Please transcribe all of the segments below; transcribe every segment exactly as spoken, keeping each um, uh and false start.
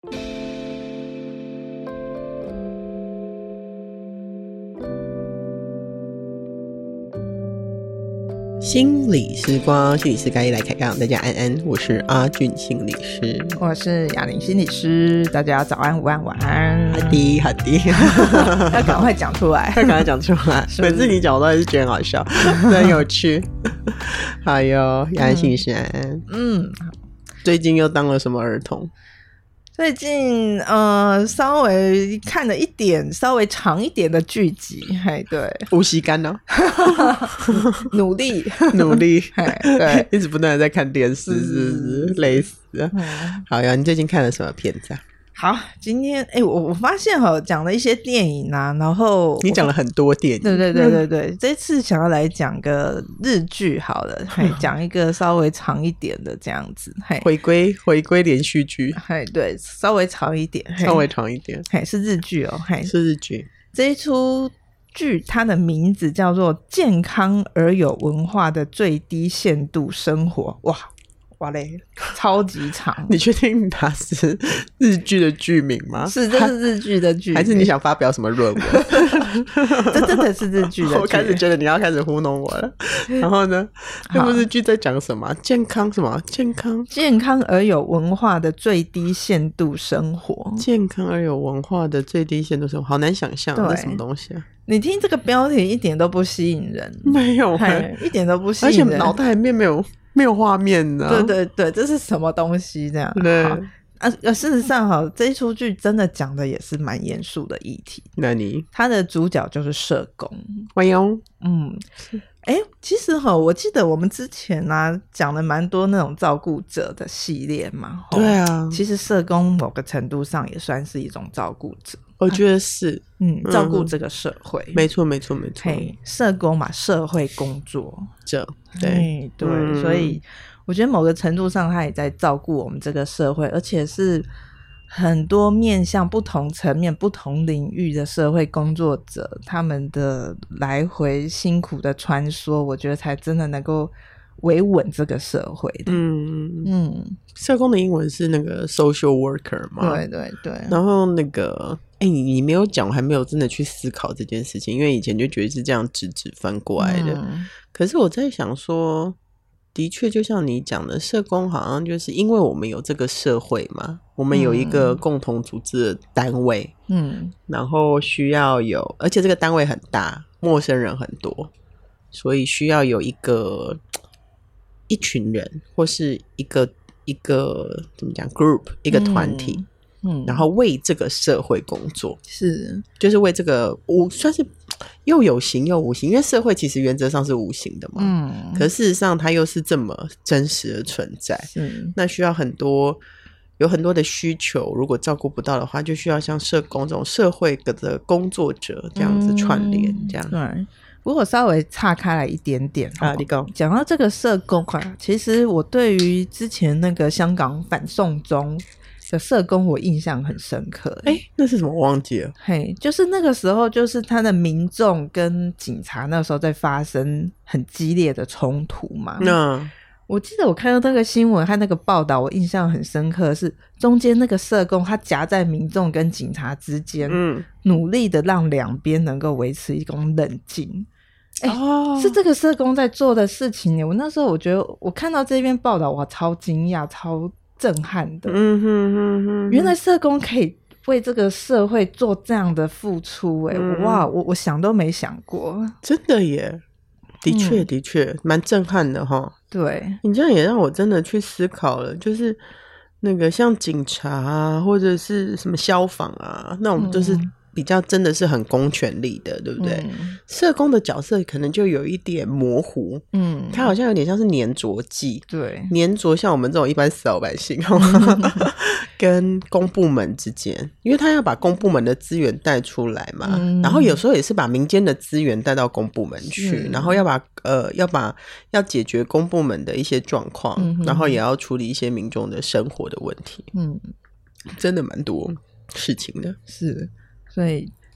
心理时光，心理师该来开杠，大家安安，我是阿俊心理师， 我是雅玲心理师，大家早安午安晚安。 好的好的要赶快讲出来， 要赶快讲出来，每次你讲我都还是觉得很好笑，很有趣。好哟，雅玲心理师安安，嗯，最近又当了什么儿童？ 最近呃稍微看了一点稍微长一点的剧集，嘿，对， 无锡干哦， 努力努力， 嘿，对， 一直不断的在看电视，是不是累死了？好呀，你最近看了什么片子啊？ 好，今天哎、欸，我我发现哈，讲了一些电影啊，然后你讲了很多电影， 对对对对对，嗯、这次想要来讲个日剧好了，嘿，讲一个稍微长一点的这样子，嘿， 回归回归连续剧， 嘿，对，稍微长一点， 稍微长一点， 嘿，是日剧哦，嘿， 是日剧。 这一出剧它的名字叫做《健康而有文化的最低限度生活》，哇！哇嘞，超级长！ 你确定它是日剧的剧名吗？ 是，这是日剧的剧名， 还是你想发表什么论文？ 这真的是日剧的剧。 我开始觉得你要开始糊弄我了。然后呢，这部日剧在讲什么？健康什么？健康， 健康而有文化的最低限度生活。 健康而有文化的最低限度生活，好难想象，这是什么东西啊？ 你听这个标题一点都不吸引人， 没有、欸， 一点都不吸引人， 而且脑袋里面没有。没有画面呢、啊， 对对对，这是什么东西这样？ 对啊，事实上哈，这一出剧真的讲的也是蛮严肃的议题。 那你他的主角就是社工， 欢迎， 嗯，哎、欸，其实哈，我记得我们之前啊讲了蛮多那种照顾者的系列嘛， 对啊， 其实社工某个程度上也算是一种照顾者。 我觉得是， 嗯，照顾这个社会， 没错，没错，没错。 社工嘛，社会工作者，对对、嗯，所以我觉得某个程度上，他也在照顾我们这个社会，而且是很多面向、不同层面、不同领域的社会工作者，他们的来回辛苦的穿梭，我觉得才真的能够维稳这个社会的。嗯嗯，社工的英文是那个 social worker 嘛？ 对对对。 然后那个，哎、欸，你你没有讲，我还没有真的去思考这件事情，因为以前就觉得是这样直直翻过来的。嗯、可是我在想说，的确就像你讲的，社工好像就是因为我们有这个社会嘛，我们有一个共同组织的单位，嗯，然后需要有，而且这个单位很大，陌生人很多，所以需要有一个。一群人或是一个一个怎么讲 group 一个团体、嗯嗯、然后为这个社会工作， 是就是为这个无算是又有形又无形，因为社会其实原则上是无形的嘛，嗯，可是事实上它又是这么真实的存在，是那需要很多有很多的需求，如果照顾不到的话，就需要像社工这种社会的工作者这样子串联、嗯、这样对。如果稍微岔开来一点点啊，你讲讲到这个社工啊，其实我对于之前那个香港反送中的社工，我印象很深刻。 哎、欸，那是什么？我忘记了。 嘿，就是那个时候，就是他的民众跟警察那时候在发生很激烈的冲突嘛。那我记得我看到那个新闻和那个报道，我印象很深刻的是中间那个社工他夹在民众跟警察之间，嗯，努力的让两边能够维持一种冷静。欸哦、是这个社工在做的事情耶。我那时候我觉得我看到这篇报道，我超惊讶超震撼的。嗯哼哼哼，原来社工可以为这个社会做这样的付出耶、嗯、哇，我我想都没想过。 真的耶，的确、嗯、的确蛮震撼的齁。 对， 你这样也让我真的去思考了，就是那个像警察啊或者是什么消防啊那种，就是比较真的是很公权力的，对不对？嗯、社工的角色可能就有一点模糊，嗯，他好像有点像是粘着剂， 对， 粘着像我们这种一般死老百姓、嗯、跟公部门之间，因为他要把公部门的资源带出来嘛、嗯，然后有时候也是把民间的资源带到公部门去，然后要把呃要把要解决公部门的一些状况、嗯，然后也要处理一些民众的生活的问题，嗯，真的蛮多事情的， 是。所以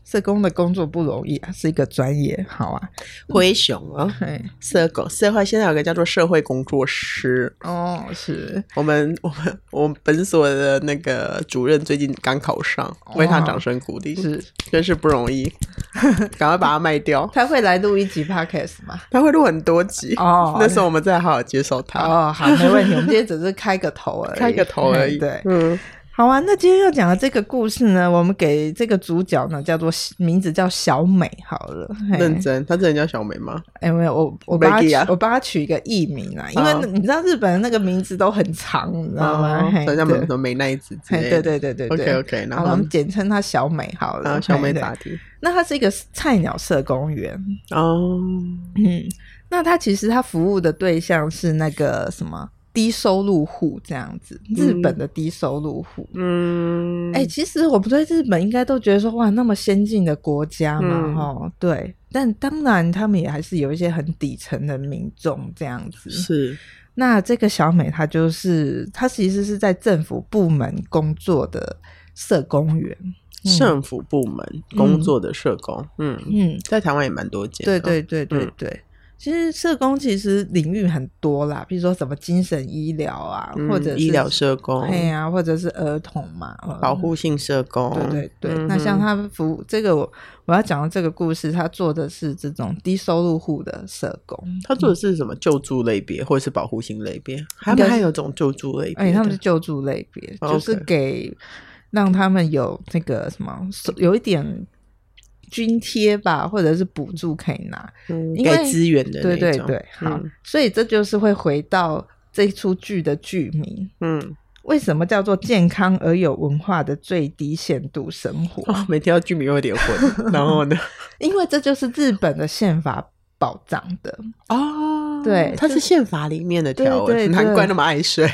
社工的工作不容易啊，是一个专业。好啊， 灰熊啊，社工社会现在有个叫做社会工作师哦，是我们我们我们本所的那个主任最近刚考上，为他掌声鼓励， 是真是不容易，赶快把他卖掉。 他会来录一集 podcast 吗？ 他会录很多集哦，那时候我们再好好接受他。 哦，好，没问题，我们今天只是开个头而已， 开个头而已。 对， 嗯。 好啊，那今天要讲的这个故事呢，我们给这个主角呢叫做名字叫小美好了。 认真，他真的叫小美吗？ 哎、欸，没有，我我帮他取、啊、我帮他取一个艺名啊，因为你知道日本的那个名字都很长，你知道吗？ 好像什么美奈子之类的。 对对对对对 ，OK OK， 然后我们简称他小美好了。 啊，小美咋地？ 那他是一个菜鸟社工员哦， 嗯，那他其实他服务的对象是那个什么？低收入户这样子，日本的低收入户。嗯，哎、欸，其实我们对日本应该都觉得说，哇，那么先进的国家嘛，哈、嗯，对。但当然，他们也还是有一些很底层的民众这样子。 是。 那这个小美，她就是她其实是在政府部门工作的社工员。 嗯、政府部门工作的社工，嗯嗯，在台湾也蛮多见的。 对对对对对。嗯，其实社工其实领域很多啦，比如说什么精神医疗啊、嗯，或者是医疗社工， 对啊，或者是儿童嘛， 保护性社工， 对对对。嗯、那像他服务这个我我要讲的这个故事，他做的是这种低收入户的社工。 他做的是什么救助类别，或者是保护性类别？他们还有种救助类别， 哎，他们是救助类别， okay. 就是给让他们有那个什么，有一点。津贴吧，或者是补助可以拿， 嗯，给资源的那种。 对对对，好、嗯，所以这就是会回到这一出剧的剧名，嗯，为什么叫做健康而有文化的最低限度生活？ 哦、每听到剧名又有点混，然后呢？ 因为这就是日本的宪法保障的哦， 对， 它是宪法里面的条文， 对对对， 难怪那么爱睡。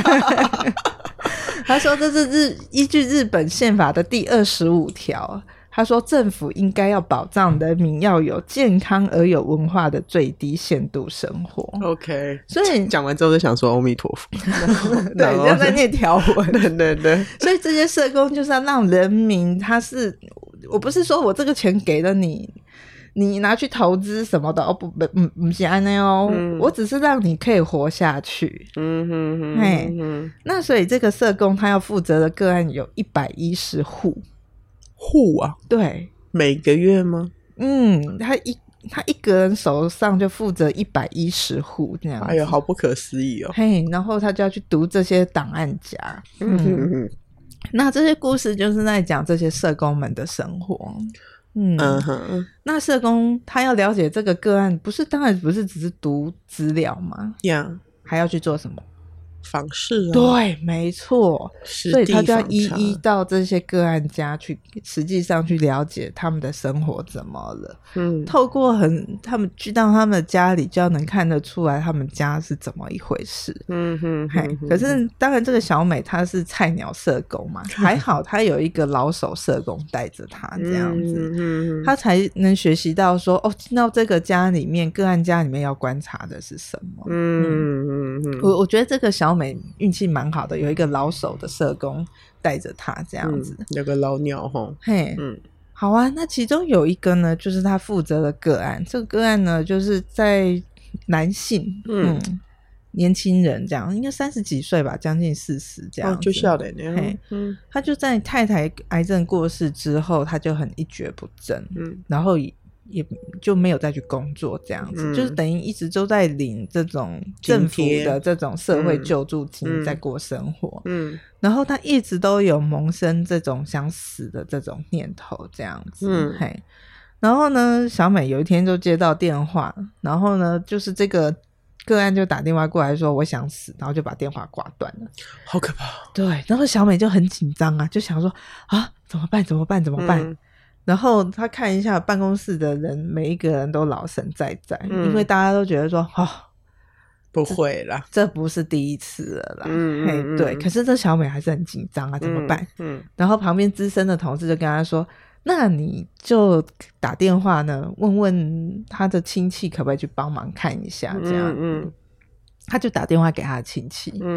他说这是日依据日本宪法的第二十五条。他说政府应该要保障人民要有健康而有文化的最低限度生活。 OK， 所以讲完之后就想说阿弥陀佛。 对，要在念条文。 对对对， 所以这些社工就是要让人民，他是我不是说我这个钱给了你你拿去投资什么的，哦不不不不是这样哦、嗯、我只是让你可以活下去。嗯哼哼哼哼。那所以这个社工他要负责的个案有一百一十户。 户啊， 对， 每个月吗？ 嗯，他一他一个人手上就负责一百一十户这样子。 哎呦，好不可思议哦！ 嘿，然后他就要去读这些档案夹。嗯哼哼，那这些故事就是在讲这些社工们的生活。嗯嗯哼，那社工他要了解这个个案，不是当然不是只是读资料吗？ 呀、yeah. 还要去做什么？ 访视啊， 对，没错，所以他就要一一到这些个案家去，实际上去了解他们的生活怎么了。嗯，透过很他们去到他们的家里，就要能看得出来他们家是怎么一回事。嗯哼哼哼，可是当然这个小美她是菜鸟社工嘛，还好她有一个老手社工带着她这样子，嗯、她才能学习到说哦，进到这个家里面，个案家里面要观察的是什么。嗯嗯嗯，我我觉得这个小美运气蛮好的，有一个老手的社工带着他这样子、 嗯、有个老鸟齁。 嘿，嗯，好啊，那其中有一个呢就是他负责的个案，这个个案呢就是在男性 嗯, 嗯年轻人这样，应该三十几岁吧，将近四十这样子、哦、 就笑脸那样。 嗯，他就在太太癌症过世之后他就很一蹶不振，嗯，然后也就没有再去工作这样子、嗯、就是等于一直都在领这种政府的这种社会救助金在过生活。 嗯, 嗯，然后他一直都有萌生这种想死的这种念头这样子。嗯，嘿，然后呢小美有一天就接到电话，然后呢就是这个个案就打电话过来说我想死，然后就把电话挂断了。 好可怕。 对，然后小美就很紧张啊，就想说啊怎么办怎么办怎么办、嗯，然后他看一下办公室的人，每一个人都老神在在、嗯、因为大家都觉得说哦不会啦， 这, 这不是第一次了啦。嗯嘿嗯对，可是这小美还是很紧张啊，怎么办？嗯, 嗯然后旁边资深的同事就跟他说，那你就打电话呢问问他的亲戚可不可以去帮忙看一下这样。嗯, 嗯他就打电话给他的亲戚。嗯，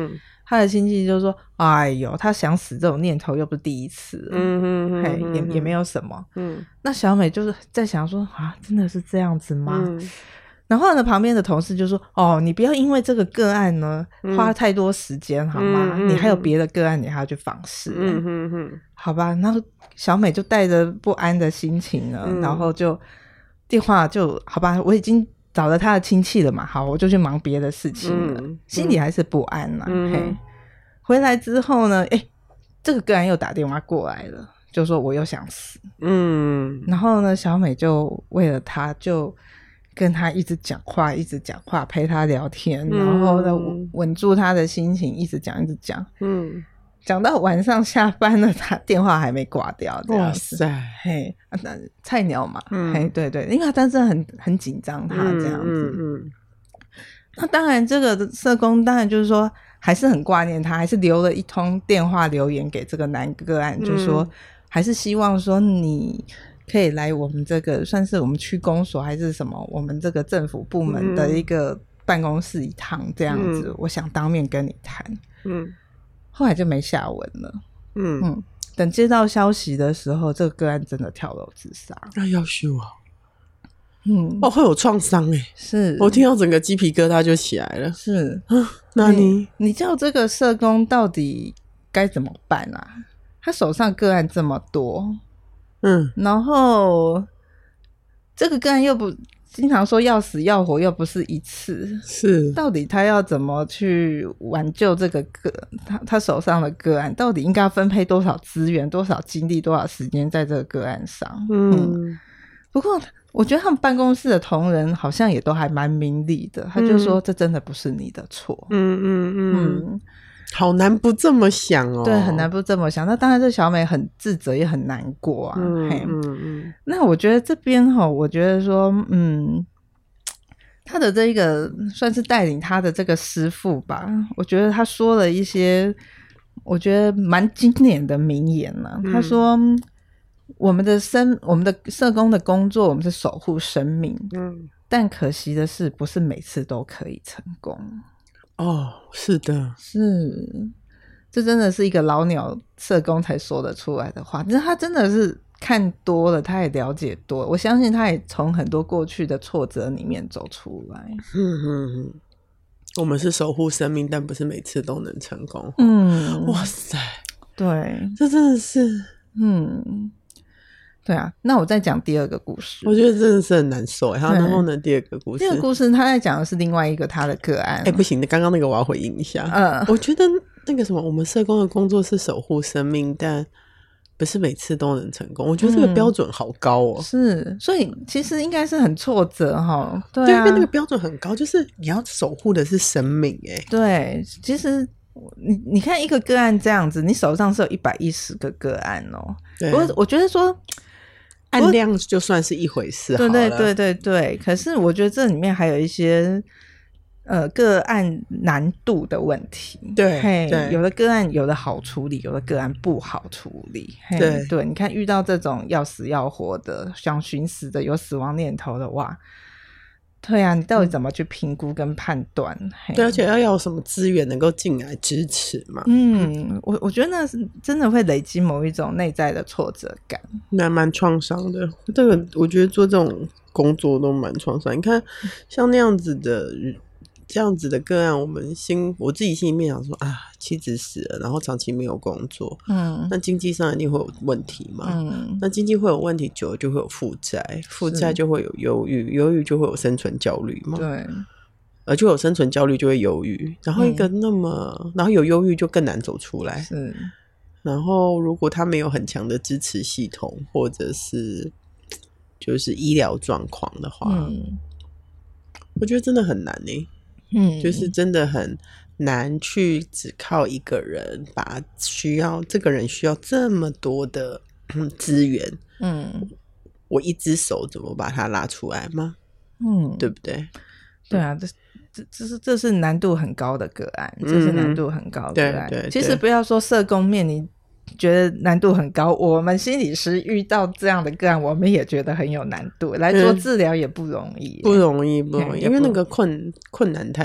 他的亲戚就说哎呦他想死这种念头又不是第一次了，嗯嗯嗯嘿也也没有什么，嗯，那小美就是在想说啊真的是这样子吗？嗯，然后呢旁边的同事就说哦你不要因为这个个案呢花太多时间好吗、嗯、你还有别的个案你还要去访视、欸、嗯嗯嗯，好吧，然后小美就带着不安的心情呢、嗯、然后就电话就好吧我已经找了他的亲戚了嘛，好我就去忙别的事情了、嗯、心里还是不安啦、嗯、嘿，回来之后呢诶这个个案又打电话过来了，就说我又想死，嗯，然后呢小美就为了他就跟他一直讲话一直讲话陪他聊天、嗯、然后呢稳住他的心情一直讲一直讲，嗯，讲到晚上下班了他电话还没挂掉这样子，哇塞嘿、啊、菜鸟嘛、嗯、嘿对对，因为他当时很很紧张他这样子，嗯嗯嗯，那当然这个社工当然就是说还是很挂念他，还是留了一通电话留言给这个男个案、嗯、就说还是希望说你可以来我们这个算是我们区公所还是什么我们这个政府部门的一个办公室一趟这样子、嗯、我想当面跟你谈，嗯，后来就没下文了，嗯嗯，等接到消息的时候这个个案真的跳楼自杀， 那要修啊，嗯，哦会有创伤耶， 是我听到整个鸡皮疙瘩就起来了， 是啊，那你你, 你叫这个社工到底该怎么办啊？他手上个案这么多，嗯，然后这个个案又不经常说要死要活又不是一次， 是到底他要怎么去挽救这个个 他, 他手上的个案，到底应该要分配多少资源多少精力多少时间在这个个案上， 嗯, 嗯不过我觉得他们办公室的同仁好像也都还蛮明理的，他就说这真的不是你的错，嗯嗯嗯嗯，好难不这么想哦， 对，很难不这么想。那当然这小美很自责也很难过啊，嗯嗯嗯。那我觉得这边齁我觉得说嗯他的这个算是带领他的这个师父吧，我觉得他说了一些我觉得蛮经典的名言啊、嗯、他说我们的生我们的社工的工作我们是守护生命，嗯，但可惜的是不是每次都可以成功， 哦，是的， 是，这真的是一个老鸟社工才说得出来的话，就是他真的是看多了他也了解多了，我相信他也从很多过去的挫折里面走出来，嗯嗯嗯，我们是守护生命但不是每次都能成功，嗯，哇塞， 对， 这真的是嗯对啊，那我再讲第二个故事， 我觉得真的是很难受，然后呢第二个故事第二个故事他在讲的是另外一个他的个案， 哎，不行，刚刚那个我要回应一下，嗯，我觉得那个什么我们社工的工作是守护生命但不是每次都能成功，我觉得这个标准好高哦、嗯、 是，所以其实应该是很挫折齁，对啊， 对，因为那个标准很高，就是你要守护的是生命，哎， 对，其实你你看一个个案这样子，你手上是有一百一十个个案哦，对，我我觉得说案量就算是一回事好了， 对对对对对，可是我觉得这里面还有一些呃个案难度的问题， 对对， 有的个案有的好处理，有的个案不好处理，对对，你看遇到这种要死要活的想寻死的有死亡念头的哇，对啊，你到底怎么去评估跟判断、 嗯、对，而且要有什么资源能够进来支持嘛， 嗯，我我觉得那是真的会累积某一种内在的挫折感， 那蛮创伤的，这个我觉得做这种工作都蛮创伤，你看像那样子的这样子的个案，我们心我自己心里面想说啊，妻子死了，然后长期没有工作，嗯，那经济上一定会有问题嘛，嗯，那经济会有问题，久了就会有负债，负债就会有忧郁，忧郁就会有生存焦虑嘛， 对， 而就有生存焦虑就会忧郁，然后一个那么、嗯、然后有忧郁就更难走出来， 是， 然后如果他没有很强的支持系统或者是就是医疗状况的话、嗯、我觉得真的很难耶，嗯，就是真的很难去只靠一个人把需要这个人需要这么多的资源，嗯，我一只手怎么把它拉出来吗？嗯，对不对？ 对啊，这这这是这是难度很高的个案，这是难度很高的个案。嗯、对对对，其实不要说社工面临觉得难度很高，我们心理师遇到这样的个案我们也觉得很有难度，来做治疗也不容易、 嗯、不容易不容易，因为那个困困难太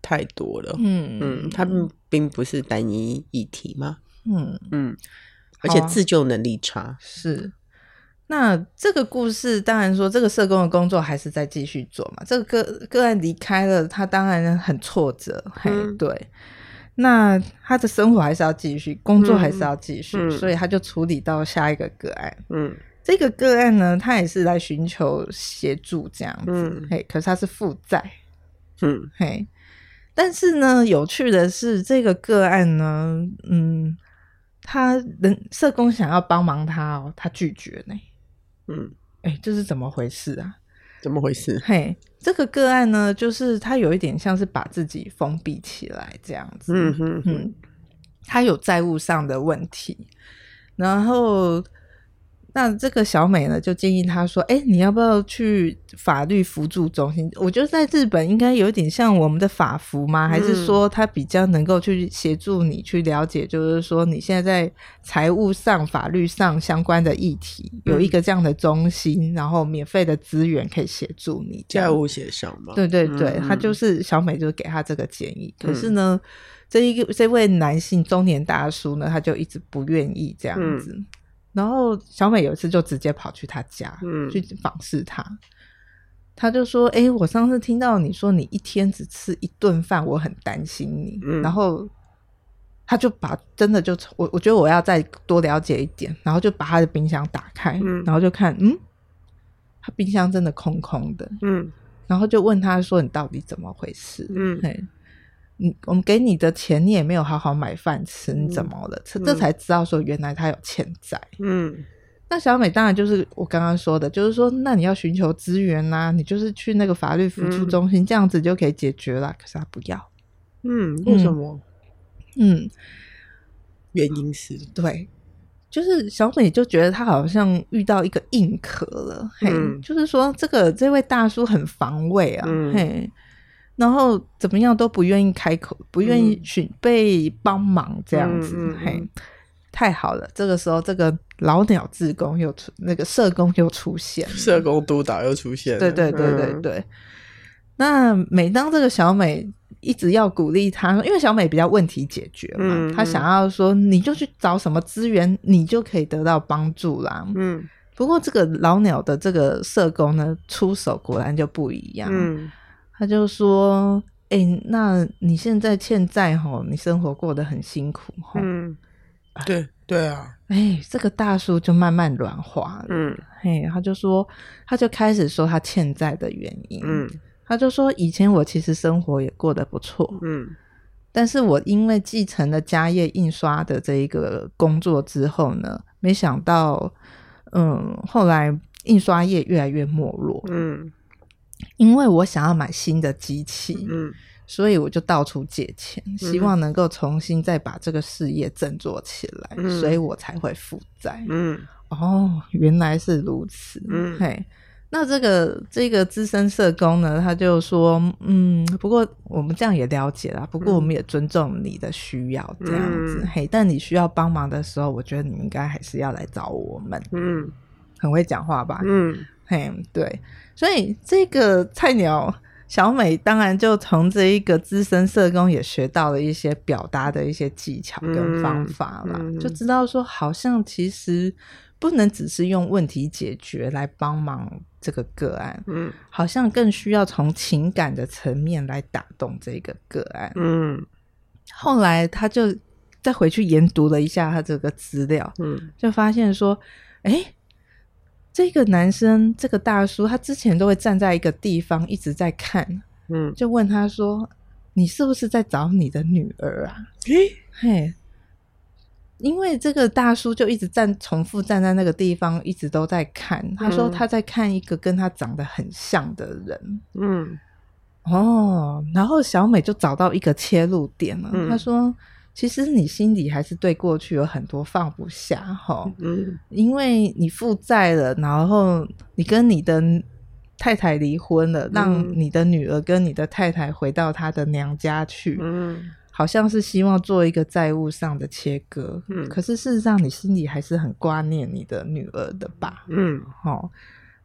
太多了。嗯嗯，它并不是单一议题嘛。嗯嗯，而且自救能力差。 啊、是。那这个故事当然说这个社工的工作还是在继续做嘛，这个个个案离开了，他当然很挫折。嗯、嘿对，那他的生活还是要继续，工作还是要继续、嗯、所以他就处理到下一个个案。嗯，这个个案呢，他也是来寻求协助这样子。嗯，嘿，可是他是负债。嗯，嘿，但是呢有趣的是这个个案呢，嗯，他人社工想要帮忙他哦，他拒绝呢。嗯，哎、欸，这是怎么回事啊？ 怎么回事？ 嘿，这个个案呢，就是他有一点像是把自己封闭起来这样子。嗯哼哼，嗯，他有债务上的问题，然后那这个小美呢就建议他说，哎、欸，你要不要去法律扶助中心？我觉得在日本应该有点像我们的法扶吗？还是说他比较能够去协助你去了解，就是说你现在在财务上法律上相关的议题，有一个这样的中心，然后免费的资源可以协助你债务协商嘛。 对对对、嗯、他就是小美就给他这个建议、嗯、可是呢这一个这位男性中年大叔呢他就一直不愿意这样子、嗯，然后小美有一次就直接跑去他家、嗯、去访视他，他就说，诶，我上次听到你说你一天只吃一顿饭，我很担心你、嗯、然后他就把真的就我我觉得我要再多了解一点，然后就把他的冰箱打开、嗯、然后就看嗯他冰箱真的空空的，嗯，然后就问他说你到底怎么回事，嗯，嘿，你我们给你的钱你也没有好好买饭吃，你怎么了、嗯、这才知道说原来他有欠债。嗯，那小美当然就是我刚刚说的，就是说那你要寻求资源啊，你就是去那个法律扶助中心、嗯、这样子就可以解决了，可是他不要。 嗯，为什么？嗯，原因是对，就是小美就觉得她好像遇到一个硬壳了、嗯、嘿，就是说这个这位大叔很防卫啊、嗯、嘿，然后怎么样都不愿意开口，不愿意寻被帮忙这样子、嗯、嘿，太好了，这个时候这个老鸟志工又出，那个社工又出现了， 社工督导又出现了， 对对对对对、嗯、那每当这个小美一直要鼓励他，因为小美比较问题解决嘛，嗯、她想要说你就去找什么资源你就可以得到帮助啦。嗯，不过这个老鸟的这个社工呢出手果然就不一样。嗯，他就说哎、欸，那你现在欠债齁，你生活过得很辛苦齁。嗯， 对对啊， 哎、欸，这个大叔就慢慢软化了。嗯，嘿，他就说他就开始说他欠债的原因。嗯，他就说以前我其实生活也过得不错，嗯，但是我因为继承了家业印刷的这一个工作之后呢，没想到嗯，后来印刷业越来越没落，嗯，因为我想要买新的机器，嗯，所以我就到处借钱，希望能够重新再把这个事业振作起来，嗯，所以我才会负债。嗯，哦，原来是如此。嗯，嘿，那这个这个资深社工呢，他就说嗯，不过我们这样也了解啦，不过我们也尊重你的需要这样子。嗯，嘿，但你需要帮忙的时候，我觉得你应该还是要来找我们。嗯，很会讲话吧。嗯，嘿，对，所以这个菜鸟小美当然就从这一个资深社工也学到了一些表达的一些技巧跟方法啦，嗯嗯，就知道说好像其实不能只是用问题解决来帮忙这个个案，嗯，好像更需要从情感的层面来打动这个个案。嗯，后来他就再回去研读了一下他这个资料，嗯，就发现说诶这个男生这个大叔他之前都会站在一个地方一直在看，嗯，就问他说你是不是在找你的女儿啊？诶嘿，因为这个大叔就一直站重复站在那个地方一直都在看，他说他在看一个跟他长得很像的人。嗯，哦，然后小美就找到一个切入点了，嗯，他说其实你心里还是对过去有很多放不下齁，嗯，因为你负债了，然后你跟你的太太离婚了，嗯，让你的女儿跟你的太太回到她的娘家去，嗯，好像是希望做一个债务上的切割，嗯，可是事实上你心里还是很挂念你的女儿的吧。嗯，齁，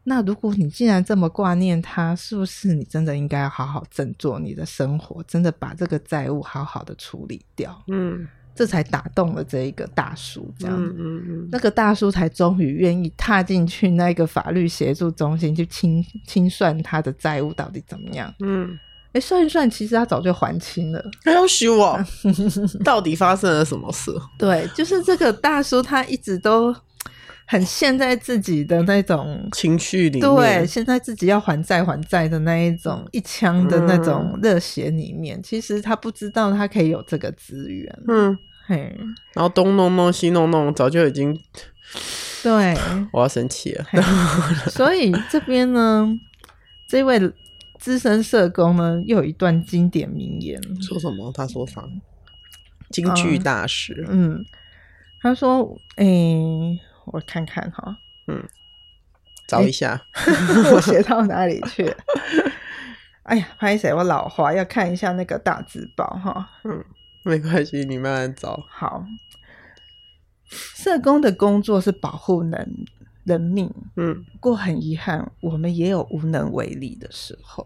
那如果你既然这么挂念他，是不是你真的应该要好好振作你的生活，真的把这个债务好好的处理掉？嗯，这才打动了这一个大叔，这样，嗯嗯嗯，那个大叔才终于愿意踏进去那个法律协助中心去清清算他的债务到底怎么样。嗯，哎、欸，算一算，其实他早就还清了。 还要修啊？到底发生了什么事？ 对，就是这个大叔，他一直都很陷在自己的那种情绪里面， 对，现在自己要还债还债的那一种一腔的那种热血里面、嗯、其实他不知道他可以有这个资源。嗯，嘿， 然后东弄弄西弄弄，早就已经， 对， 我要生气了。 所以这边呢，这位资深社工呢又有一段经典名言。 说什么？他说啥？京剧大师。 嗯，嗯他说诶、欸我看看哈， 嗯，找一下， 欸、我写到哪里去？哎呀，拍谁？我老花，要看一下那个大字报哈。 嗯，没关系，你慢慢找。 好，社工的工作是保护人人命，嗯，不过很遗憾，我们也有无能为力的时候。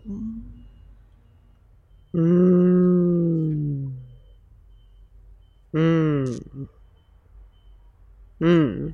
嗯嗯嗯。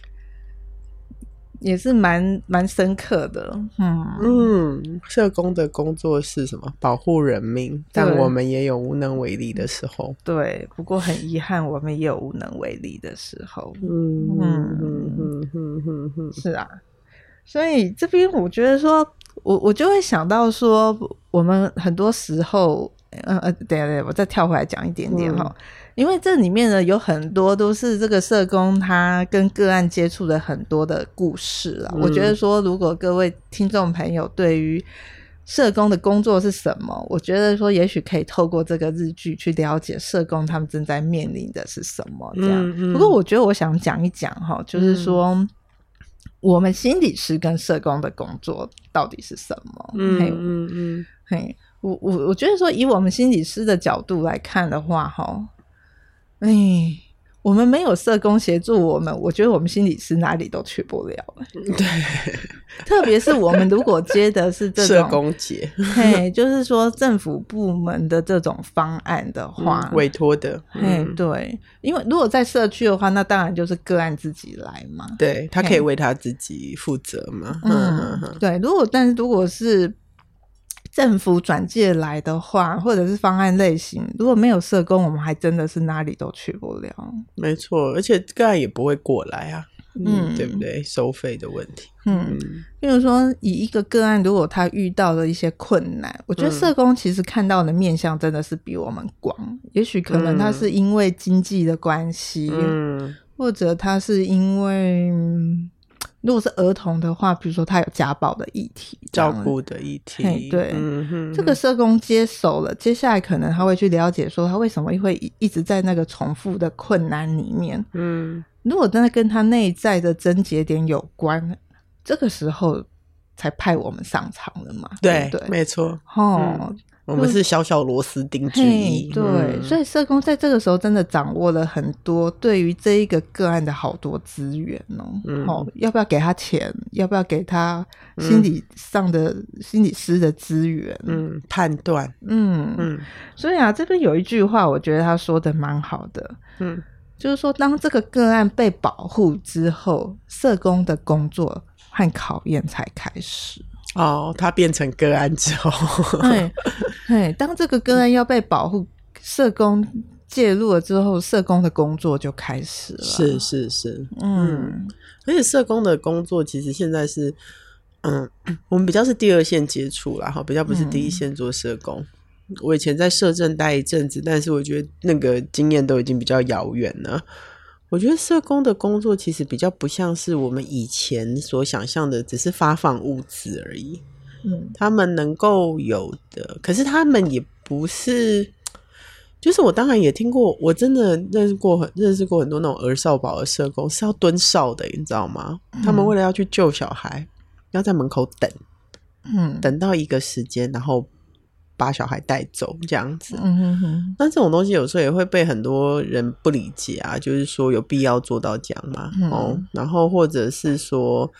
也是蛮蛮深刻的。嗯嗯，社工的工作是什么？保护人命，但我们也有无能为力的时候。 对，不过很遗憾，我们也有无能为力的时候。嗯嗯嗯嗯嗯嗯，是啊。所以这边我觉得说，我我就会想到说，我们很多时候，呃呃，等一下等一下，我再跳回来讲一点点哈。嗯，因为这里面呢有很多都是这个社工他跟个案接触的很多的故事啦、嗯、我觉得说如果各位听众朋友对于社工的工作是什么，我觉得说也许可以透过这个日剧去了解社工他们正在面临的是什么这样、嗯嗯、不过我觉得我想讲一讲齁，就是说、嗯、我们心理师跟社工的工作到底是什么。嗯嗯嗯，嘿，我我我觉得说以我们心理师的角度来看的话齁，哎，我们没有社工协助我们，我觉得我们心理师哪里都去不了。 对， 特别是我们如果接的是这种社工节， 嘿，就是说政府部门的这种方案的话， 嗯、委托的， 嘿、嗯，对，因为如果在社区的话，那当然就是个案自己来嘛， 对，他可以为他自己负责嘛。 嗯，嗯对，如果但是如果是政府转介来的话，或者是方案类型，如果没有社工，我们还真的是哪里都去不了。 没错，而且个案也不会过来啊，嗯，对不对？收费的问题， 嗯，比如说以一个个案，如果他遇到了一些困难，我觉得社工其实看到的面向真的是比我们广、嗯、也许可能他是因为经济的关系，嗯，或者他是因为如果是儿童的话，比如说他有家暴的议题， 照顾的议题， 对、嗯哼，这个社工接手了，接下来可能他会去了解说他为什么会一直在那个重复的困难里面。嗯，如果真的跟他内在的症结点有关，这个时候才派我们上场了嘛。 对， 对, 对， 没错。 哦、 嗯，我们是小小螺丝钉之一。 对、 嗯， 所以社工在这个时候真的掌握了很多对于这一个个案的好多资源哦。嗯，哦，要不要给他钱？要不要给他心理上的、嗯、心理师的资源？ 嗯，判断。 嗯嗯，所以啊，这边有一句话，我觉得他说的蛮好的。嗯，就是说，当这个个案被保护之后，社工的工作和考验才开始。 哦，他变成个案之后， 对对，当这个个案要被保护，社工介入了之后，社工的工作就开始了。 是是是，嗯，而且社工的工作其实现在是，嗯，我们比较是第二线接触啦，比较不是第一线做社工。嗯，我以前在社政待一阵子，但是我觉得那个经验都已经比较遥远了。我觉得社工的工作其实比较不像是我们以前所想象的只是发放物资而已。嗯，他们能够有的，可是他们也不是，就是我当然也听过，我真的认识过认识过很多那种儿少保的社工是要蹲哨的，你知道吗？嗯，他们为了要去救小孩要在门口等，嗯，等到一个时间然后把小孩带走这样子。嗯哼哼，但这种东西有时候也会被很多人不理解啊，就是说有必要做到这样吗？嗯，哦，然后或者是说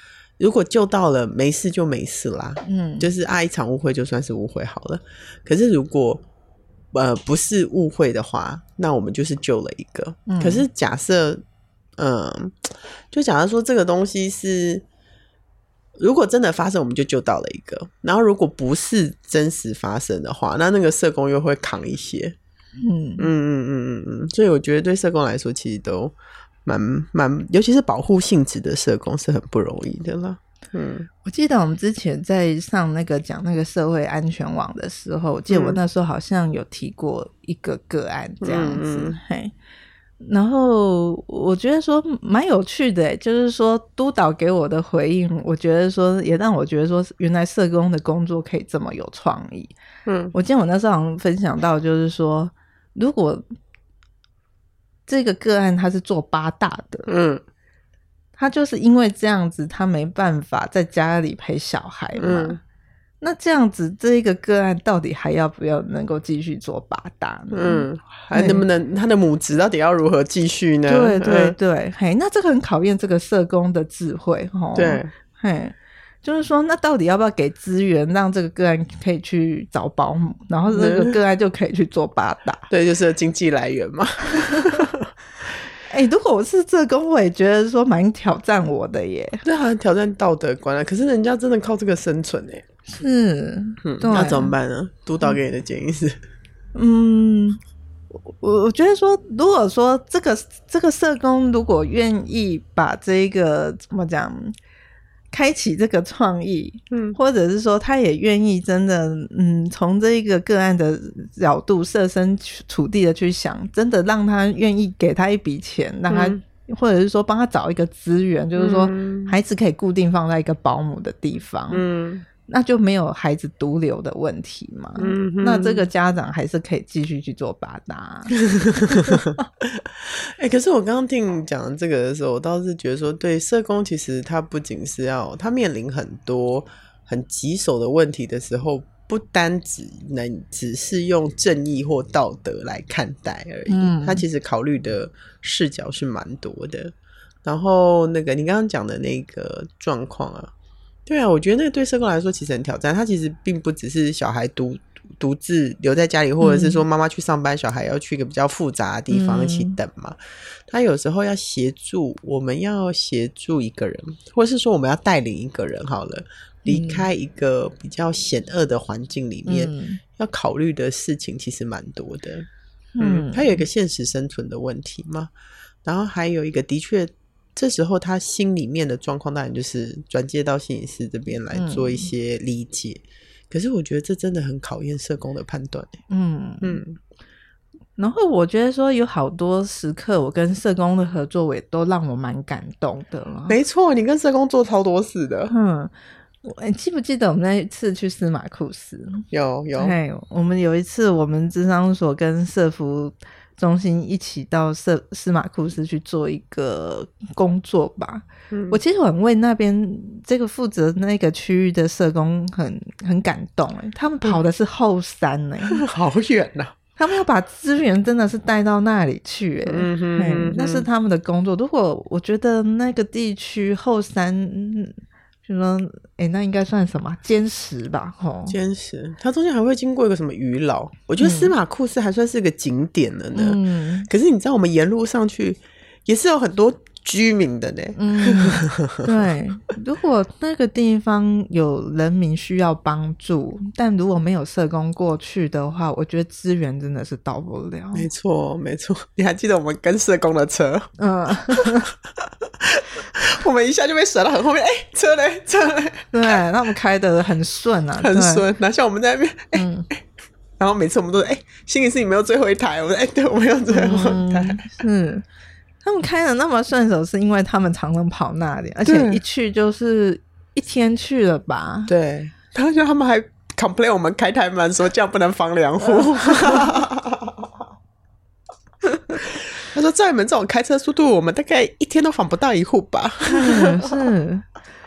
如果救到了没事就没事啦，嗯，就是啊一场误会就算是误会好了。可是如果呃不是误会的话，那我们就是救了一个。嗯、可是假设嗯、呃，就假设说这个东西是如果真的发生，我们就救到了一个。然后如果不是真实发生的话，那那个社工又会扛一些。嗯嗯嗯嗯嗯嗯，所以我觉得对社工来说，其实都蛮蛮，尤其是保护性质的社工是很不容易的啦。嗯， 我记得我们之前在上那个讲那个社会安全网的时候，我记得我那时候好像有提过一个个案这样子，嗯嗯嘿。然后我觉得说蛮有趣的耶，就是说督导给我的回应，我觉得说也让我觉得说原来社工的工作可以这么有创意。嗯，我记得我那时候好像分享到就是说，如果这个个案他是做八大的，嗯，他就是因为这样子他没办法在家里陪小孩嘛，嗯，那这样子这一个个案到底还要不要能够继续做八大呢？嗯， 还能不能他的母职到底要如何继续呢？ 对对对，嗯，嘿，那这个很考验这个社工的智慧齁。 对， 嘿，就是说那到底要不要给资源让这个个案可以去找保姆，然后这个个案就可以去做八大？ 对，就是经济来源嘛。 哎、欸，如果我是社工，我也觉得说蛮挑战我的耶。 对，好像挑战道德观啊。可是人家真的靠这个生存哎。 是， 嗯，那怎么办呢？督导给你的建议是， 嗯，我我觉得说，如果说这个这个社工如果愿意把这个怎么讲，开启这个创意，嗯，或者是说他也愿意真的，嗯，从这一个个案的角度设身处地的去想，真的让他愿意给他一笔钱，让他、嗯、或者是说帮他找一个资源，就是说孩子可以固定放在一个保姆的地方，嗯。那就没有孩子独留的问题嘛，嗯，那这个家长还是可以继续去做八大。 欸，可是我刚刚听你讲这个的时候，我倒是觉得说，对，社工其实他不仅是要他面临很多很棘手的问题的时候，不单只能只是用正义或道德来看待而已，嗯，他其实考虑的视角是蛮多的。然后那个你刚刚讲的那个状况啊，对啊，我觉得那个对社工来说其实很挑战。他其实并不只是小孩独独自留在家里，或者是说妈妈去上班，小孩要去一个比较复杂的地方一起等嘛。他有时候要协助，我们要协助一个人，或是说我们要带领一个人好了，离开一个比较险恶的环境里面，嗯，要考虑的事情其实蛮多的。嗯，他有一个现实生存的问题嘛，然后还有一个的确。这时候他心里面的状况当然就是转接到心理师这边来做一些理解，嗯，可是我觉得这真的很考验社工的判断。嗯嗯，然后我觉得说有好多时刻我跟社工的合作也都让我蛮感动的了。 没错，你跟社工做超多事的。 嗯，你记不记得我们那一次去司马库斯？ 有有， 我们有一次我们諮商所跟社福中心一起到社司马库斯去做一个工作吧，嗯，我其实很为那边这个负责那个区域的社工很很感动耶，他们跑的是后山耶，嗯，好远啊， 他们要把资源真的是带到那里去耶，嗯哼嗯哼，那是他们的工作。如果我觉得那个地区后山，嗯，就说诶，那应该算什么坚石吧，齁， 坚石，它中间还会经过一个什么渔牢，我觉得司马库斯还算是个景点了呢，嗯，可是你知道我们沿路上去也是有很多居民的呢， 嗯，对，如果那个地方有人民需要帮助，但如果没有社工过去的话，我觉得资源真的是到不了。 没错没错，你还记得我们跟社工的车，嗯我们一下就被甩到很后面，哎，欸，车嘞车嘞， 对，他们开得很顺啊， 很顺，哪像我们在那边，哎，嗯欸，然后每次我们都说，哎，欸，心理师你没有最后一台，我说，哎，欸，对，我没有最后一台， 嗯，他们开的那么顺手，是因为他们常常跑那里，而且一去就是一天去了吧？ 对，然后就他们还 complain 我们开太慢，说这样不能防两户。他说在你们这种开车速度，我们大概一天都访不到一户吧。 是是，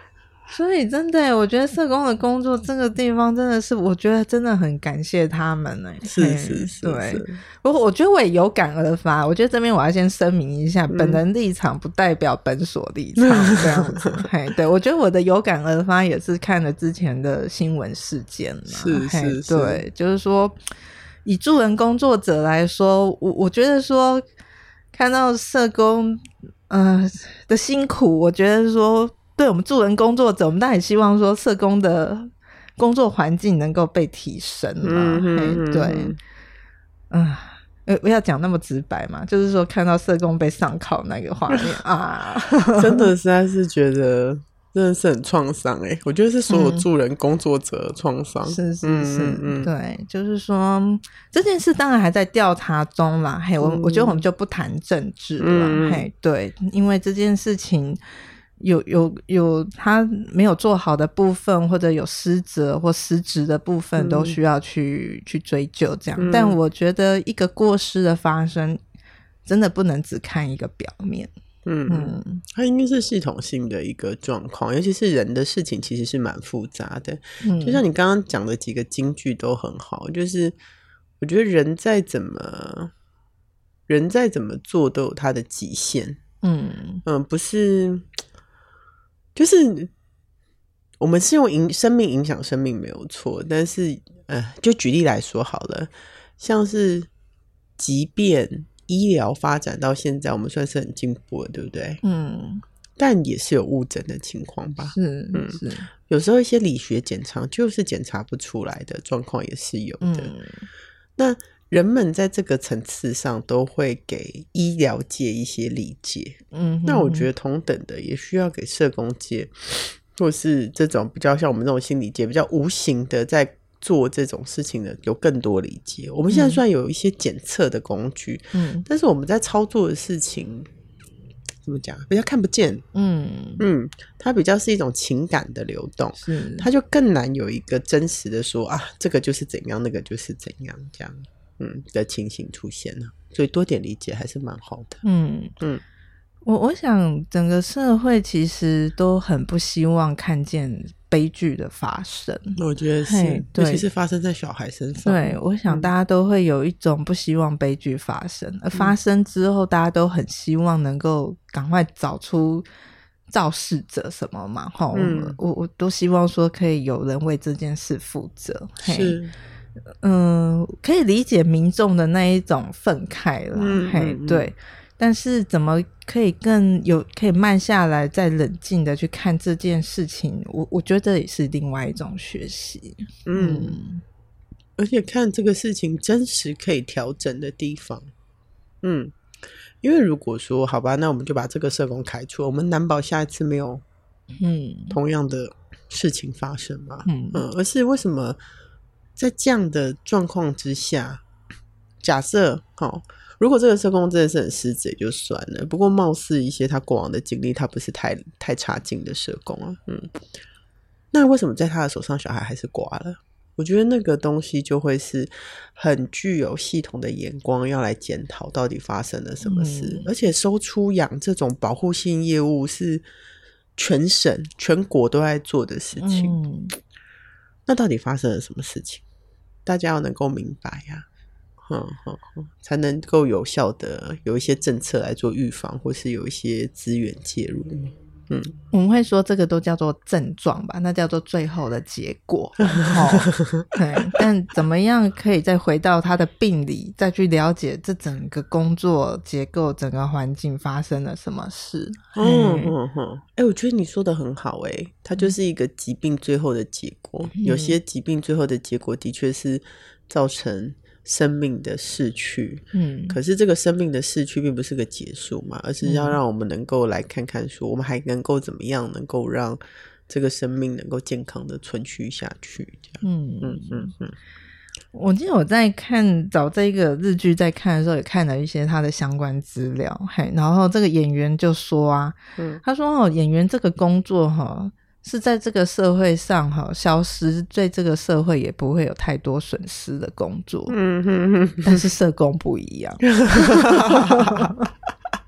所以真的我觉得社工的工作这个地方真的是我觉得真的很感谢他们耶。 是是是， 对，我我觉得我也有感而发，我觉得这边我要先声明一下、嗯、本人立场不代表本所立场这样子嘿，对，我觉得我的有感而发也是看了之前的新闻事件嘛， 是是是， 对，就是说以助人工作者来说，我我觉得说看到社工呃的辛苦，我觉得说对我们助人工作者，我们当然希望说社工的工作环境能够被提升嘛，嗯哼嗯哼，对，嗯，不要讲那么直白嘛，就是说看到社工被上铐那个画面啊， 真的实在是觉得真的是很创伤哎，我觉得是所有助人工作者的创伤、嗯、 是是是、嗯嗯、对，就是说这件事当然还在调查中啦，嘿，我、嗯、我觉得我们就不谈政治了、嗯、嘿，对，因为这件事情有有有他没有做好的部分，或者有失责或失职的部分都需要去、嗯、去追究这样、嗯、但我觉得一个过失的发生真的不能只看一个表面， 嗯嗯，它应该是系统性的一个状况，尤其是人的事情其实是蛮复杂的、嗯、就像你刚刚讲的几个金句都很好，就是我觉得人再怎么人再怎么做都有他的极限，嗯嗯，不是就是我们是用影生命影响生命没有错，但是呃，就举例来说好了，像是即便医疗发展到现在我们算是很进步了，对不对？嗯，但也是有误诊的情况吧， 是嗯是， 有时候一些理学检查就是检查不出来的状况也是有的、嗯、那人们在这个层次上都会给医疗界一些理解，嗯，那我觉得同等的也需要给社工界或是这种比较像我们这种心理界比较无形的在做这种事情的有更多理解。我们现在虽然有一些检测的工具，嗯，但是我们在操作的事情怎么讲比较看不见，嗯嗯，它比较是一种情感的流动，是它就更难有一个真实的说啊这个就是怎样那个就是怎样这样嗯的情形出现了，所以多点理解还是蛮好的。嗯嗯，我我想整个社会其实都很不希望看见悲剧的发生， 我觉得是，尤其是发生在小孩身上。 对，我想大家都会有一种不希望悲剧发生、嗯、而发生之后大家都很希望能够赶快找出肇事者什么嘛、嗯、我我都希望说可以有人为这件事负责，是嗯，可以理解民众的那一种愤慨啦、嗯、嘿、嗯、对，但是怎么可以更有可以慢下来再冷静的去看这件事情，我我觉得这也是另外一种学习。 嗯, 嗯而且看这个事情真实可以调整的地方。嗯，因为如果说好吧那我们就把这个社工开除，我们难保下一次没有嗯同样的事情发生嘛。 嗯, 嗯而是为什么在这样的状况之下，假设、哦、如果这个社工真的是很失职也就算了，不过貌似一些他过往的经历他不是太太差劲的社工啊，嗯，那为什么在他的手上小孩还是挂了？我觉得那个东西就会是很具有系统的眼光要来检讨到底发生了什么事、嗯、而且收出养这种保护性业务是全省全国都在做的事情、嗯、那到底发生了什么事情大家要能够明白啊，嗯嗯嗯，才能够有效的有一些政策来做预防，或是有一些资源介入。嗯， 我们会说这个都叫做症状吧，那叫做最后的结果、哦、对，但怎么样可以再回到他的病理，再去了解这整个工作结构整个环境发生了什么事。 嗯嗯嗯，哎、欸，我觉得你说的很好，哎、欸，它就是一个疾病最后的结果、嗯、有些疾病最后的结果的确是造成生命的逝去，嗯，可是这个生命的逝去并不是个结束嘛，而是要让我们能够来看看说我们还能够怎么样能够让这个生命能够健康的存续下去这样。嗯嗯嗯嗯， 我记得我在看找这个日剧在看的时候也看了一些他的相关资料，嘿，然后这个演员就说啊、嗯、他说、哦、演员这个工作哈是在这个社会上哈消失，对这个社会也不会有太多损失的工作。嗯哼哼，但是社工不一样。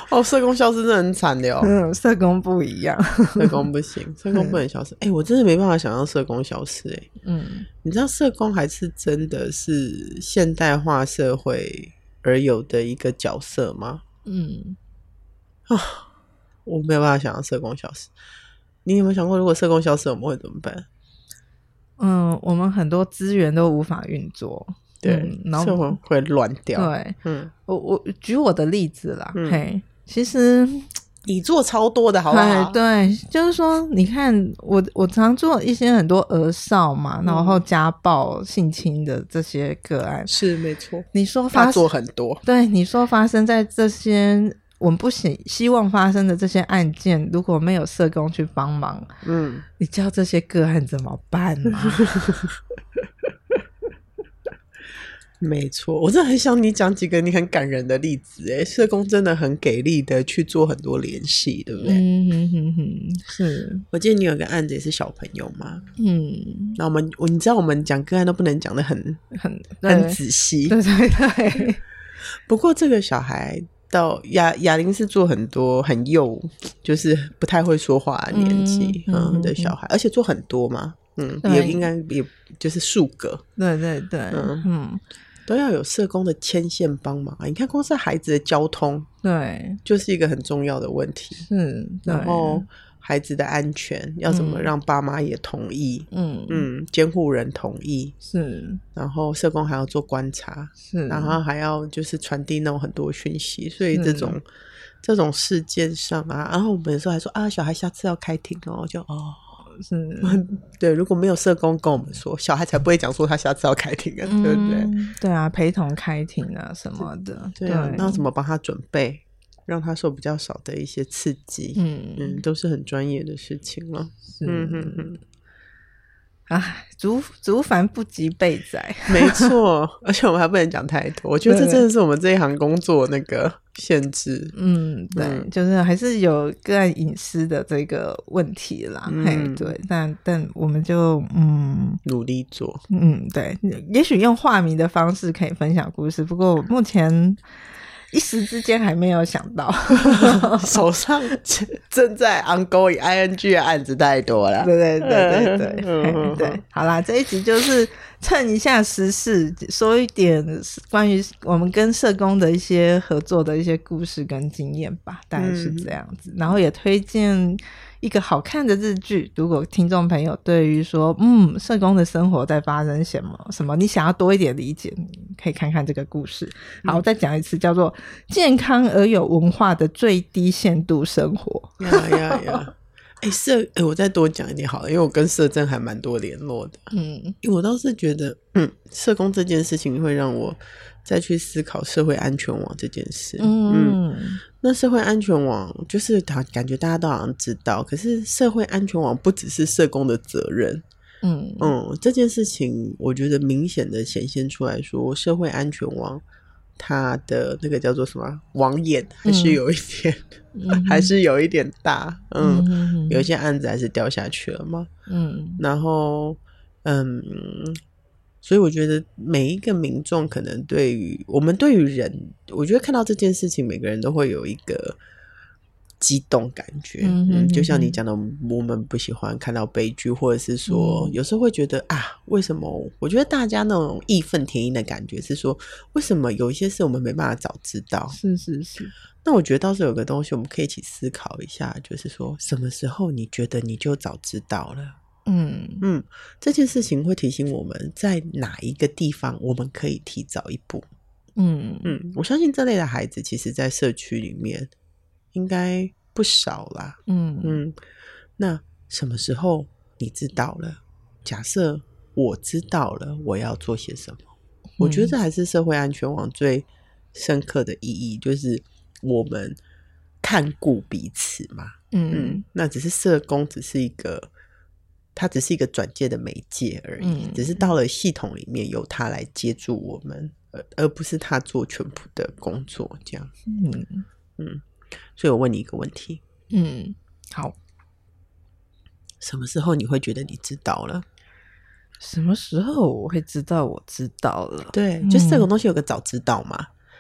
哦，社工消失真的很惨的哦。 嗯，社工不一样， 社工不行，社工不能消失。哎、欸，我真的没办法想象社工消失、欸。哎，嗯，你知道社工还是真的是现代化社会而有的一个角色吗？嗯，啊，我没有办法想象社工消失。你有没有想过，如果社工消失，我们会怎么办？ 嗯，我们很多资源都无法运作。 对，嗯、然后社会会乱掉。 对，嗯，我我举我的例子啦，嗯、嘿，其实你做超多的好不好？ 对，就是说，你看我我常做一些很多儿少嘛，嗯、然后家暴、性侵的这些个案， 是没错。 你说发做很多， 对，你说发生在这些我们不希希望发生的这些案件，如果没有社工去帮忙，嗯，你知道这些个案怎么办吗？ 没错，我真的很想你讲几个你很感人的例子诶，社工真的很给力的去做很多联系，对不对？ 嗯哼哼哼，是。 我记得你有个案子也是小朋友嘛，嗯，那我们我你知道我们讲个案都不能讲得很很很仔细， 对对对。 不过这个小孩到雅雅玲是做很多很幼，就是不太会说话的年纪 嗯, 嗯, 嗯的小孩，而且做很多嘛，嗯，也应该也就是数个， 对对对，嗯嗯。 都要有社工的牵线帮忙啊！你看，光是孩子的交通， 对， 就是一个很重要的问题。 是， 然后孩子的安全要怎么让爸妈也同意？嗯嗯，监护人同意是， 然后社工还要做观察， 是， 然后还要就是传递那种很多讯息，所以这种这种事件上啊，然后我们有时候还说啊，小孩下次要开庭哦，就哦。是对，如果没有社工跟我们说，小孩才不会讲说他下次要开庭啊，嗯、对不对？ 对啊，陪同开庭啊什么的， 对啊，那怎么帮他准备，让他受比较少的一些刺激，嗯嗯，都是很专业的事情了。嗯嗯嗯。 唉，竹竹繁不及备载， 没错，而且我们还不能讲太多。我觉得这真的是我们这一行工作那个限制。 嗯，对，嗯、就是还是有个案隐私的这个问题啦。嗯、嘿，对，但但我们就嗯努力做。 嗯，对，也许用化名的方式可以分享故事，不过目前。一时之间还没有想到手上正在 ongoing ing 的案子太多了， 对对对对对、嗯、对，好啦，这一集就是蹭一下时事，说一点关于我们跟社工的一些合作的一些故事跟经验吧，大概是这样子、嗯、然后也推荐一个好看的日剧，如果听众朋友对于说嗯社工的生活在发生什么什么你想要多一点理解，你可以看看这个故事。好，我再讲一次，叫做健康而有文化的最低限度生活。 呀呀呀！哎，社哎，我再多讲一点好了，因为我跟社政还蛮多联络的。嗯，因为我倒是觉得，嗯，社工这件事情会让我再去思考社会安全网这件事。嗯。嗯，那社会安全网就是感觉大家都好像知道，可是社会安全网不只是社工的责任。嗯嗯，这件事情我觉得明显的显现出来说，社会安全网它的那个叫做什么网眼还是有一点、嗯、还是有一点大。嗯，嗯有一些案子还是掉下去了嘛。嗯，然后嗯。所以我觉得每一个民众可能对于我们对于人，我觉得看到这件事情每个人都会有一个激动感觉。 嗯, 嗯，就像你讲的，我们不喜欢看到悲剧，或者是说有时候会觉得啊，为什么我觉得大家那种义愤填膺的感觉是说，为什么有一些事我们没办法早知道。 是是是。 那我觉得倒是有个东西我们可以一起思考一下，就是说什么时候你觉得你就早知道了。嗯嗯，这件事情会提醒我们在哪一个地方我们可以提早一步。嗯嗯，我相信这类的孩子其实在社区里面应该不少啦。嗯嗯，那什么时候你知道了？假设我知道了，我要做些什么？嗯、我觉得这还是社会安全网最深刻的意义，就是我们看顾彼此嘛。嗯嗯，那只是社工只是一个。它只是一个转介的媒介而已、嗯、只是到了系统里面由它来接住我们，而不是他做全部的工作这样。嗯嗯，所以我问你一个问题。 嗯，好， 什么时候你会觉得你知道了？ 什么时候我会知道我知道了？ 对，就是这种东西有个早知道嘛、嗯、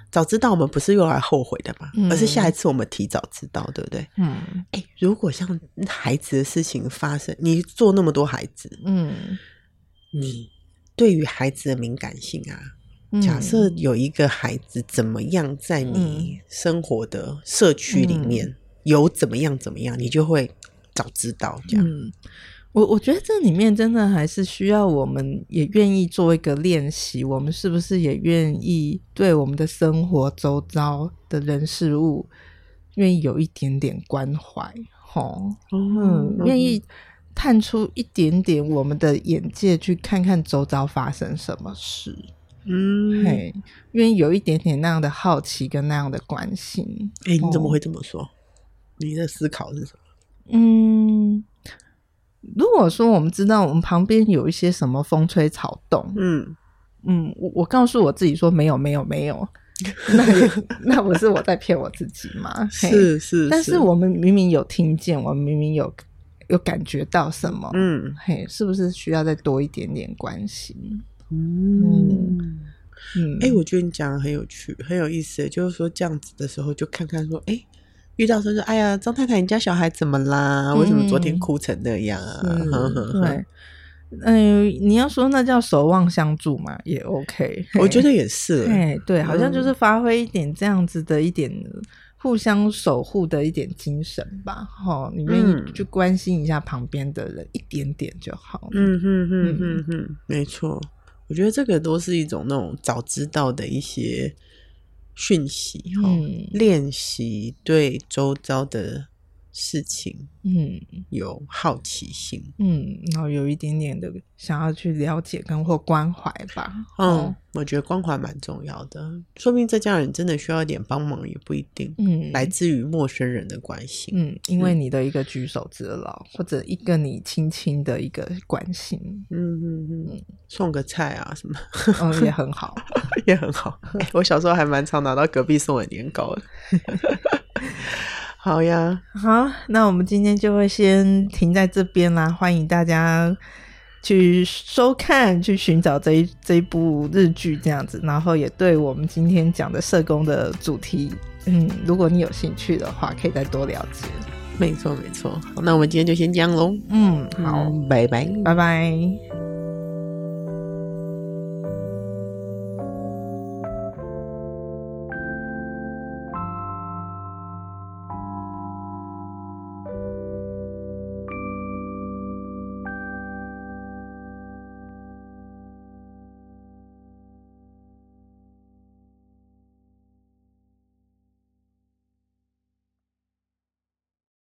早知道我们不是用来后悔的嘛、嗯、而是下一次我们提早知道，对不对？嗯，哎，如果像孩子的事情发生，你做那么多孩子，嗯，你对于孩子的敏感性啊，嗯、假设有一个孩子怎么样在你生活的社区里面、嗯、有怎么样怎么样，你就会早知道这样。 嗯，我我觉得这里面真的还是需要我们也愿意做一个练习，我们是不是也愿意对我们的生活周遭的人事物愿意有一点点关怀，嗯，愿、嗯、意探出一点点我们的眼界去看看周遭发生什么事，嗯，嘿，愿意有一点点那样的好奇跟那样的关心。 哎、欸，你怎么会这么说、哦、你的思考是什么？ 嗯，如果说我们知道我们旁边有一些什么风吹草动，嗯嗯，我我告诉我自己说没有没有没有，那也那不是我在骗我自己吗？ 是是， 但是我们明明有听见，我们明明有有感觉到什么，嗯，嘿，是不是需要再多一点点关心？ 嗯嗯，哎、欸，我觉得你讲的很有趣，很有意思，就是说这样子的时候，就看看说，哎、欸。遇到说，哎呀，张太太，你家小孩怎么啦？为什么昨天哭成那样啊？ 嗯、对，嗯、呃，你要说那叫守望相助嘛，也 OK。 我觉得也是， 哎，对，好像就是发挥一点这样子的一点互相守护的一点精神吧。哈，你愿意去关心一下旁边的人，一点点就好。 嗯哼哼哼哼，没错。我觉得这个都是一种那种早知道的一些讯息，嗯，练习对周遭的事情嗯有好奇心， 嗯，然后有一点点的想要去了解跟或关怀吧。 嗯、哦，我觉得关怀蛮重要的，说明这家人真的需要一点帮忙也不一定，嗯，来自于陌生人的关心， 嗯，因为你的一个举手之劳、嗯、或者一个你轻轻的一个关心， 嗯嗯嗯，送个菜啊什么， 嗯，也很好也很好、欸、我小时候还蛮常拿到隔壁送的年糕的好呀， 好，那我们今天就会先停在这边啦，欢迎大家去收看，去寻找这一这一部日剧这样子，然后也对我们今天讲的社工的主题，嗯，如果你有兴趣的话，可以再多了解。 没错没错，好，那我们今天就先这样咯。 嗯，好， 嗯，拜拜， 拜拜。